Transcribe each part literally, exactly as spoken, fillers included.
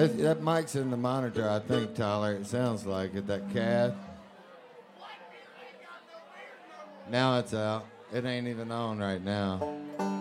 That, that mic's in the monitor, I think, Tyler. It sounds like it, that cat. Now it's out. It ain't even on right now.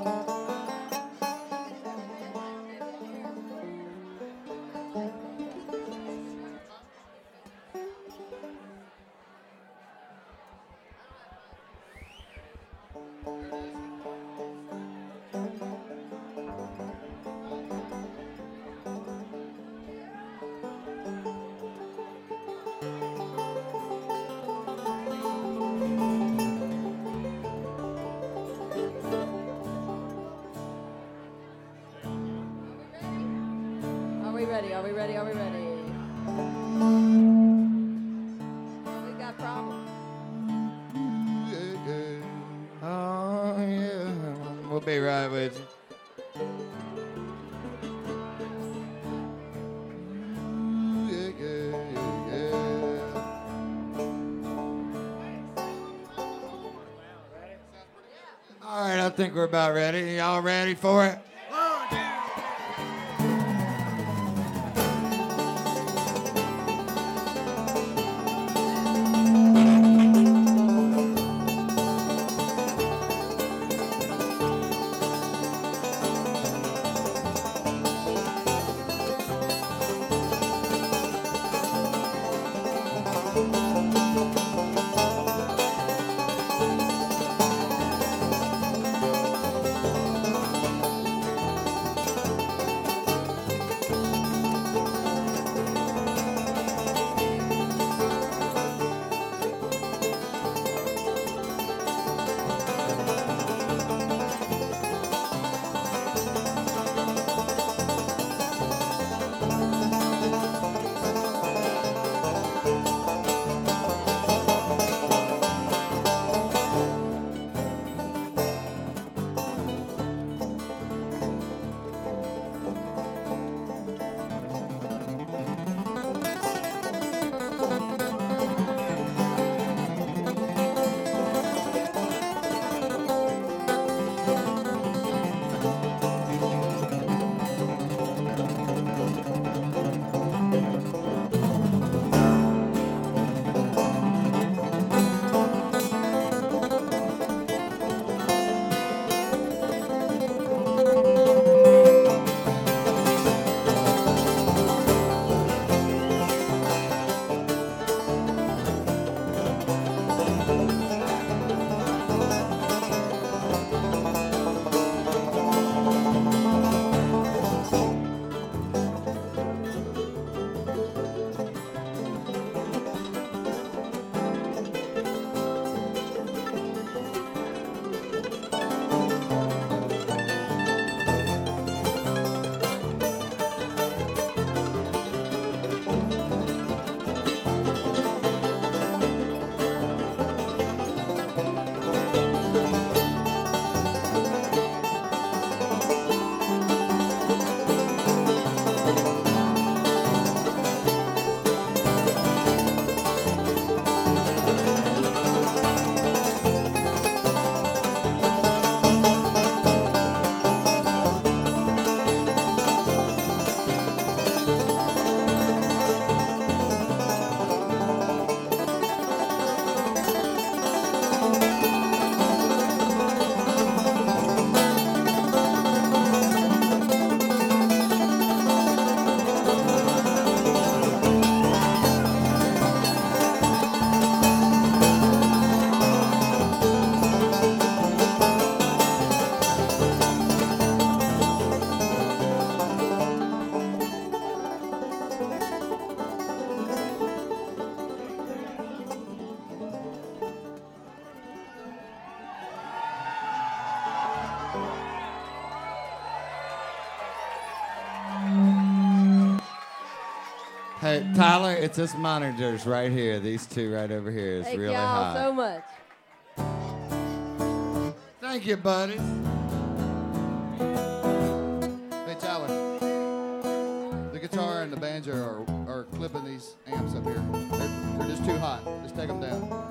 Are we ready? Are we ready? Are we ready? We got problems. Oh, yeah. We'll be right with you. Yeah, yeah, yeah. All right, I think we're about ready. Y'all ready for it? Hey, Tyler, it's this monitors right here. These two right over here is Thank really y'all high. so much. Thank you, buddy. Hey, Tyler. The guitar and the banjo are, are clipping these amps up here. They're, they're just too hot. Just take them down.